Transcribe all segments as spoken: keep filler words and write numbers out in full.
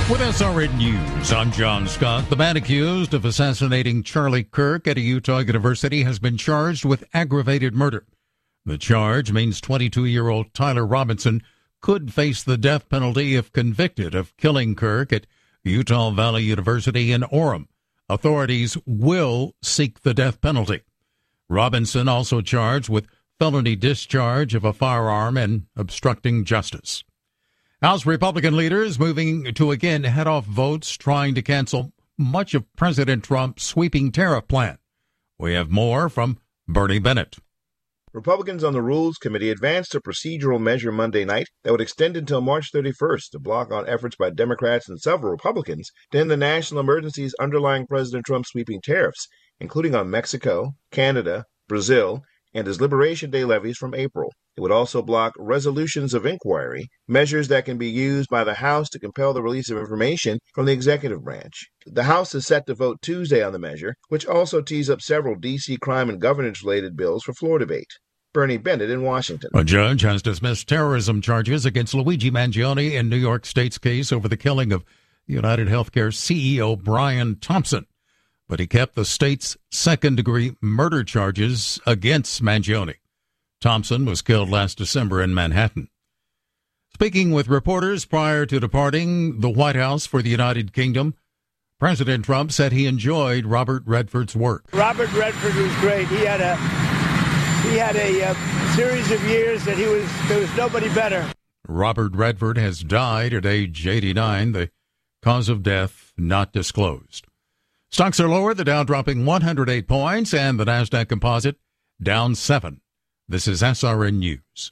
With S R N News, I'm John Scott. The man accused of assassinating Charlie Kirk at a Utah university has been charged with aggravated murder. The charge means twenty-two-year-old Tyler Robinson could face the death penalty if convicted of killing Kirk at Utah Valley University in Orem. Authorities will seek the death penalty. Robinson also charged with felony discharge of a firearm and obstructing justice. House Republican leaders moving to again head off votes trying to cancel much of President Trump's sweeping tariff plan. We have more from Bernie Bennett. Republicans on the Rules Committee advanced a procedural measure Monday night that would extend until March thirty-first to block on efforts by Democrats and several Republicans to end the national emergencies underlying President Trump's sweeping tariffs, including on Mexico, Canada, Brazil, and his Liberation Day levies from April. It would also block resolutions of inquiry, measures that can be used by the House to compel the release of information from the executive branch. The House is set to vote Tuesday on the measure, which also tees up several D C crime and governance-related bills for floor debate. Bernie Bennett in Washington. A judge has dismissed terrorism charges against Luigi Mangione in New York State's case over the killing of United Healthcare C E O Brian Thompson, but he kept the state's second-degree murder charges against Mangione. Thompson was killed last December in Manhattan. Speaking with reporters prior to departing the White House for the United Kingdom, President Trump said he enjoyed Robert Redford's work. Robert Redford was great. He had a he had a uh, series of years that he was there was nobody better. Robert Redford has died at age eighty-nine. The cause of death not disclosed. Stocks are lower, the Dow dropping one hundred eight points and the Nasdaq Composite down seven. This is S R N News.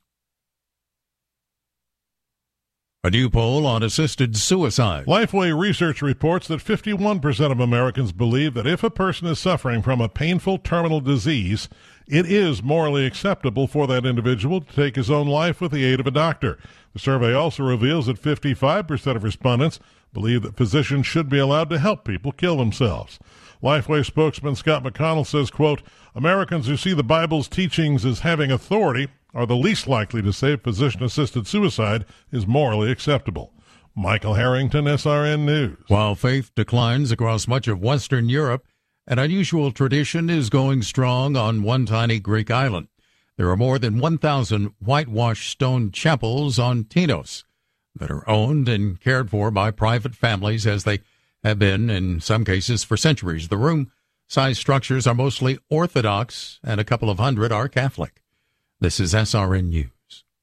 A new poll on assisted suicide. Lifeway Research reports that fifty-one percent of Americans believe that if a person is suffering from a painful terminal disease, it is morally acceptable for that individual to take his own life with the aid of a doctor. The survey also reveals that fifty-five percent of respondents believe that physicians should be allowed to help people kill themselves. Lifeway spokesman Scott McConnell says, quote, Americans who see the Bible's teachings as having authority are the least likely to say physician-assisted suicide is morally acceptable. Michael Harrington, S R N News. While faith declines across much of Western Europe, an unusual tradition is going strong on one tiny Greek island. There are more than one thousand whitewashed stone chapels on Tinos that are owned and cared for by private families, as they have been in some cases for centuries. The room-sized structures are mostly Orthodox, and a couple of hundred are Catholic. This is S R N News.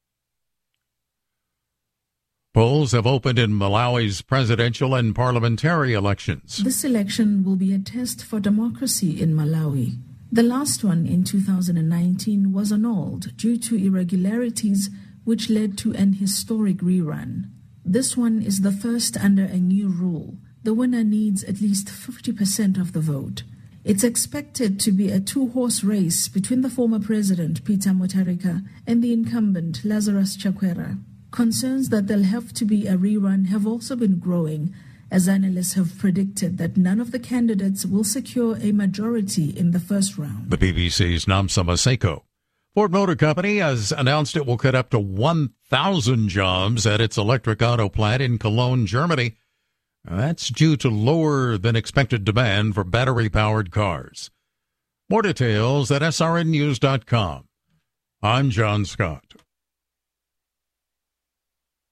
Polls have opened in Malawi's presidential and parliamentary elections. This election will be a test for democracy in Malawi. The last one in two thousand nineteen was annulled due to irregularities which led to an historic rerun. This one is the first under a new rule. The winner needs at least fifty percent of the vote. It's expected to be a two-horse race between the former president, Peter Mutharika, and the incumbent, Lazarus Chakwera. Concerns that there'll have to be a rerun have also been growing, as analysts have predicted that none of the candidates will secure a majority in the first round. The B B C's Namsa Maseko. Ford Motor Company has announced it will cut up to one thousand jobs at its electric auto plant in Cologne, Germany. That's due to lower than expected demand for battery-powered cars. More details at S R N news dot com. I'm John Scott.